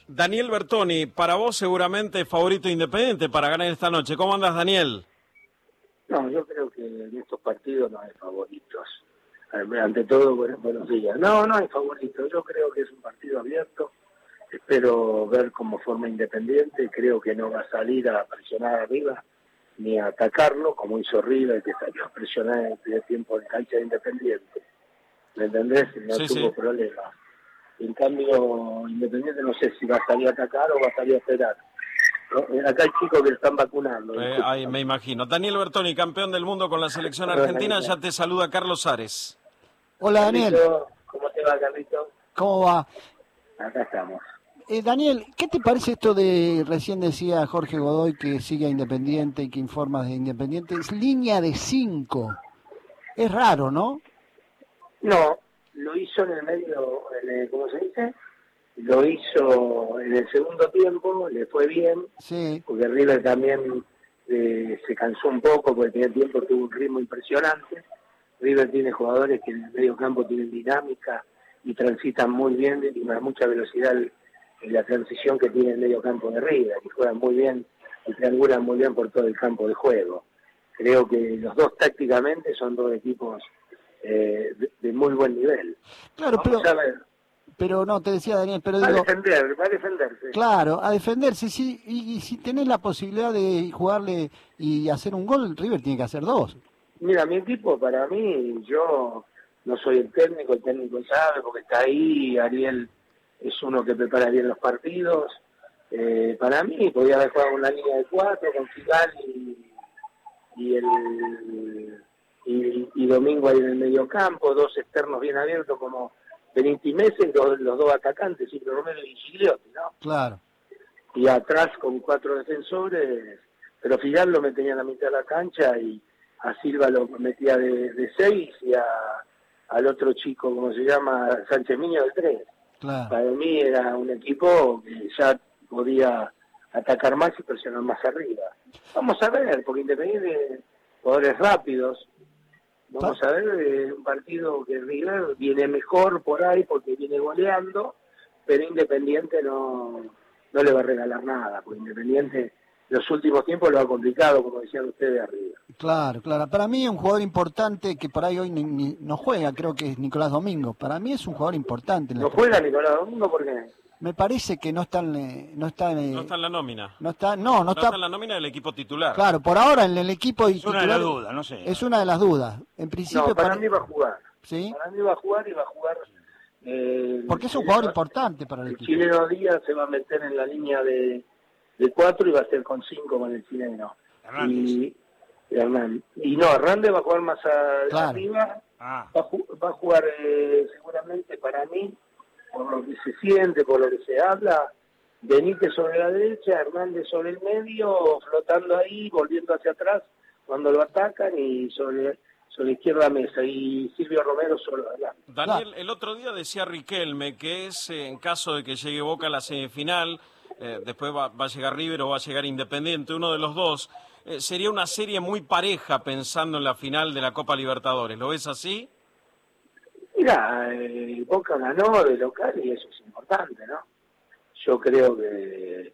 Daniel Bertoni, para vos seguramente favorito Independiente para ganar esta noche. ¿Cómo andas, Daniel? No, yo creo que en estos partidos no hay favoritos. Ante todo, buenos días. No hay favoritos. Yo creo que es un partido abierto. Espero ver cómo forma Independiente. Creo que no va a salir a presionar arriba ni a atacarlo, como hizo River, que salió a presionar en el primer tiempo en cancha de Independiente. ¿Me entendés? No tuvo problemas. En cambio, Independiente no sé si va a salir a atacar o va a salir a esperar. ¿No? Acá hay chicos que están vacunando. Ahí me imagino. Daniel Bertoni, campeón del mundo con la selección argentina, ya te saluda Carlos Ares. Hola, Daniel. Carlito, ¿cómo te va, Carlito? ¿Cómo va? Acá estamos. Daniel, ¿qué te parece esto de, recién decía Jorge Godoy que sigue a Independiente y que informa de Independiente? Es línea de 5. Es raro, ¿no? No, lo hizo en el medio, ¿cómo se dice? Lo hizo en el segundo tiempo, le fue bien, sí, porque River también se cansó un poco, porque el primer tiempo tuvo un ritmo impresionante. River tiene jugadores que en el medio campo tienen dinámica y transitan muy bien y a mucha velocidad en la transición que tiene el medio campo de River, que juegan muy bien y triangulan muy bien por todo el campo de juego. Creo que los dos tácticamente son dos equipos de muy buen nivel. Claro, Vamos a ver. Pero no, te decía Daniel, pero digo... Va a defenderse. Claro, a defenderse, sí, y si tenés la posibilidad de jugarle y hacer un gol, River tiene que hacer 2. Mira, mi equipo, para mí, yo no soy el técnico sabe porque está ahí, Ariel es uno que prepara bien los partidos. Para mí, podía haber jugado una línea de 4 con Figal y Domingo ahí en el medio campo, 2 externos bien abiertos como Benítez y Messi, los 2 atacantes, Silvio Romero y Gigliotti, ¿no? Claro. Y atrás con 4 defensores, pero Figal lo metía en la mitad de la cancha y a Silva lo metía de 6 y al otro chico, ¿cómo se llama? Sánchez Miño de 3. Claro. Para mí era un equipo que ya podía atacar más y presionar más arriba. Vamos a ver, porque Independiente, jugadores rápidos, vamos a ver un partido que River viene mejor por ahí porque viene goleando, pero Independiente no le va a regalar nada, porque Independiente los últimos tiempos lo ha complicado, como decían ustedes arriba. Claro. Para mí es un jugador importante que por ahí hoy no juega, creo que es Nicolás Domingo. Para mí es un jugador importante. ¿No juega Nicolás Domingo? ¿Por qué? Me parece que no está en la nómina. No está en la nómina del equipo titular. Claro, por ahora en el equipo es una de las dudas, no sé. Es una de las dudas. En principio no, para mí va a jugar. ¿Sí? Para mí va a jugar y va a jugar. Porque es un jugador importante para el equipo. El chileno Díaz se va a meter en la línea de 4 y va a ser con 5 con el chileno. Hernández. Hernández va a jugar más claro. arriba. Va a jugar seguramente para mí, por lo que se siente, por lo que se habla, Benítez sobre la derecha, Hernández sobre el medio, flotando ahí, volviendo hacia atrás cuando lo atacan, y sobre izquierda Mesa, y Silvio Romero sobre adelante. Daniel, el otro día decía Riquelme que es, en caso de que llegue Boca a la semifinal, después va a llegar River o va a llegar Independiente, uno de los dos, sería una serie muy pareja pensando en la final de la Copa Libertadores. ¿Lo ves así? Mira, Boca ganó de local y eso es importante, ¿no? Yo creo que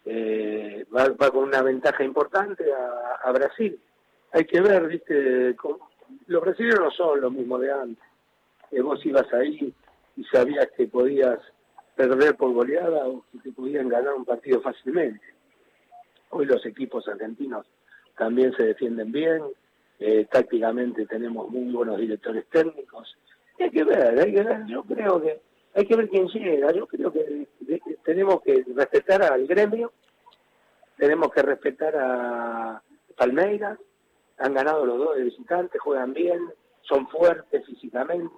va con una ventaja importante a Brasil. Hay que ver, ¿viste? Los brasileños no son lo mismo de antes. Vos ibas ahí y sabías que podías perder por goleada o que te podían ganar un partido fácilmente. Hoy los equipos argentinos también se defienden bien, tácticamente tenemos muy buenos directores técnicos. Hay que ver, yo creo que hay que ver quién llega. Yo creo que tenemos que respetar al gremio, tenemos que respetar a Palmeiras. Han ganado los dos de visitantes, juegan bien, son fuertes físicamente,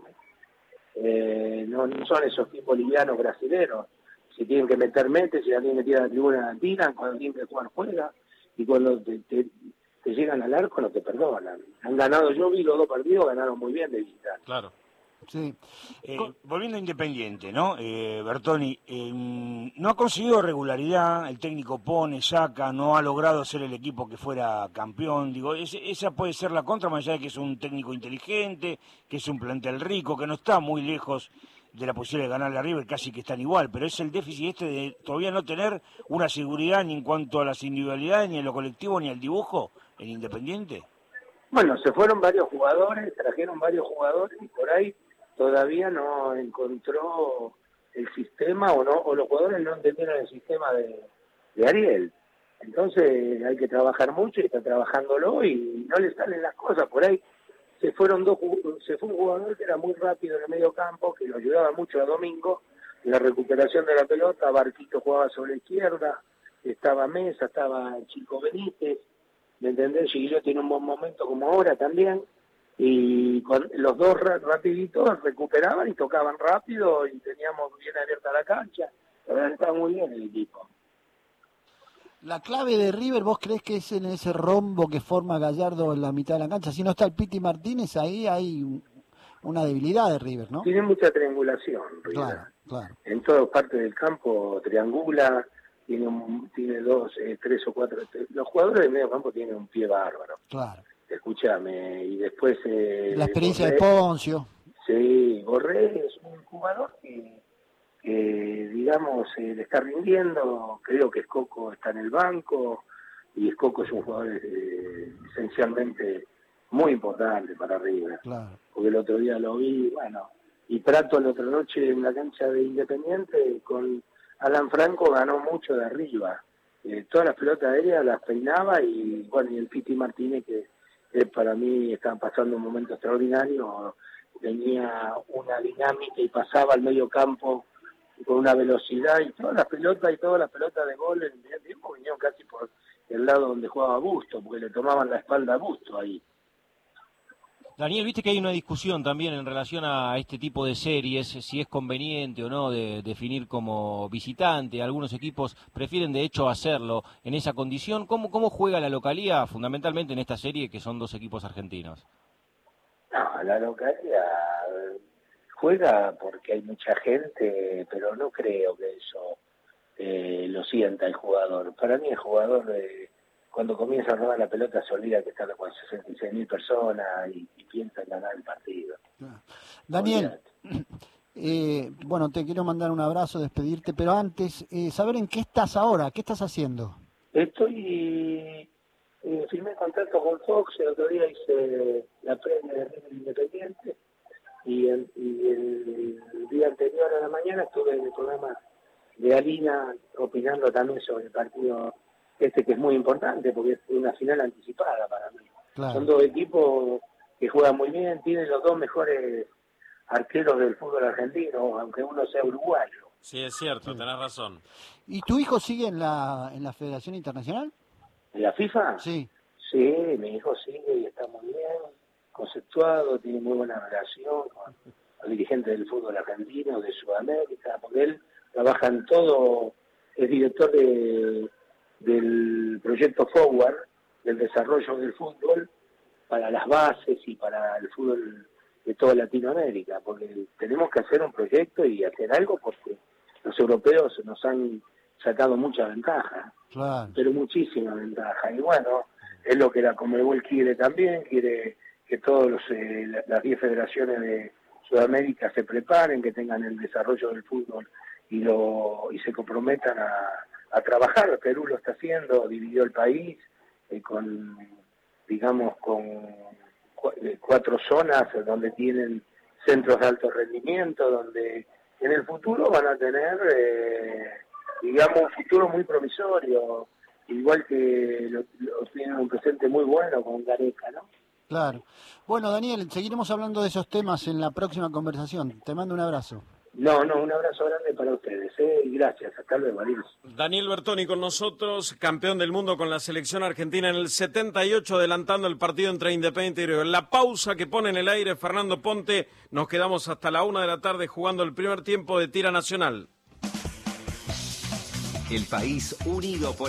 no son esos tipos livianos brasileños. Si tienen que meter, meten, si la tienen que tirar a la tribuna, tiran, cuando tienen que jugar, juega, y cuando te llegan al arco no te perdonan. Han ganado, yo vi los 2 partidos, ganaron muy bien de visitante. Claro. Sí. Volviendo a Independiente, ¿no? Bertoni, no ha conseguido regularidad, el técnico pone, saca, no ha logrado ser el equipo que fuera campeón. Digo, esa puede ser la contra, más allá de que es un técnico inteligente, que es un plantel rico, que no está muy lejos de la posibilidad de ganarle a River, casi que están igual, pero es el déficit este de todavía no tener una seguridad ni en cuanto a las individualidades, ni en lo colectivo, ni al dibujo, en Independiente. Bueno, se fueron varios jugadores, trajeron varios jugadores y por ahí todavía no encontró el sistema o los jugadores no entendieron el sistema de Ariel. Entonces hay que trabajar mucho y está trabajándolo y no le salen las cosas. Por ahí se fue un jugador que era muy rápido en el medio campo, que lo ayudaba mucho a Domingo en la recuperación de la pelota. Barquito jugaba sobre la izquierda, estaba Mesa, estaba Chico Benítez, ¿me entendés? Chiquillo tiene un buen momento como ahora también, y con los dos rapiditos recuperaban y tocaban rápido y teníamos bien abierta la cancha. La verdad estaba muy bien el equipo. La clave de River, ¿vos crees que es en ese rombo que forma Gallardo en la mitad de la cancha? Si no está el Piti Martínez, ahí hay una debilidad de River, ¿no? Tiene mucha triangulación, River. Claro, claro. En todas partes del campo triangula, tiene dos, tres o cuatro. Los jugadores del medio campo tienen un pie bárbaro. Claro. Escúchame, y después... la experiencia Borré, de Poncio. Sí, Borré es un jugador que digamos, le está rindiendo. Creo que Escoco está en el banco, y Escoco es un jugador esencialmente muy importante para River. Claro. Porque el otro día lo vi, bueno, y Prato la otra noche en la cancha de Independiente con Alan Franco ganó mucho de arriba. Todas las pelotas aéreas las peinaba, y bueno, y el Piti Martínez, que para mí estaba pasando un momento extraordinario, tenía una dinámica y pasaba al medio campo con una velocidad, y todas las pelotas de gol en el primer tiempo vinieron casi por el lado donde jugaba Busto, porque le tomaban la espalda a Busto ahí. Daniel, viste que hay una discusión también en relación a este tipo de series, si es conveniente o no de definir como visitante. Algunos equipos prefieren de hecho hacerlo en esa condición. ¿Cómo juega la localía fundamentalmente en esta serie, que son dos equipos argentinos? No, la localía juega porque hay mucha gente, pero no creo que eso lo sienta el jugador. Para mí el jugador, cuando comienza a rodar la pelota, se olvida que está con 66.000 personas y piensa en ganar el partido. Daniel, bueno, te quiero mandar un abrazo, despedirte, pero antes, saber en qué estás ahora, qué estás haciendo. Estoy... firmé contrato con Fox, el otro día hice la premia de River Independiente, y el día anterior a la mañana estuve en el programa de Alina opinando también sobre el partido que es muy importante, porque es una final anticipada para mí. Claro. Son dos equipos que juegan muy bien, tienen los dos mejores arqueros del fútbol argentino, aunque uno sea uruguayo. Sí, es cierto, tenés razón. ¿Y tu hijo sigue en la Federación Internacional? ¿En la FIFA? Sí. Sí, mi hijo sigue y está muy bien, conceptuado, tiene muy buena relación con los dirigentes del fútbol argentino, de Sudamérica, porque él trabaja en todo, es director del proyecto Forward, del desarrollo del fútbol para las bases y para el fútbol de toda Latinoamérica, porque tenemos que hacer un proyecto y hacer algo, porque los europeos nos han sacado mucha ventaja, claro, pero muchísima ventaja, y bueno, es lo que la Conmebol quiere también, quiere que todas las 10 federaciones de Sudamérica se preparen, que tengan el desarrollo del fútbol y se comprometan a trabajar. Perú lo está haciendo, dividió el país con 4 zonas donde tienen centros de alto rendimiento, donde en el futuro van a tener, un futuro muy promisorio, igual que lo tienen un presente muy bueno con Gareca, ¿no? Claro. Bueno, Daniel, seguiremos hablando de esos temas en la próxima conversación. Te mando un abrazo. No, un abrazo grande para ustedes, y gracias. Hasta luego, adiós. Daniel Bertoni con nosotros, campeón del mundo con la selección argentina en el 78, adelantando el partido entre Independiente y River. La pausa que pone en el aire Fernando Ponte, nos quedamos hasta la 1 de la tarde jugando el primer tiempo de Tira Nacional. El país unido por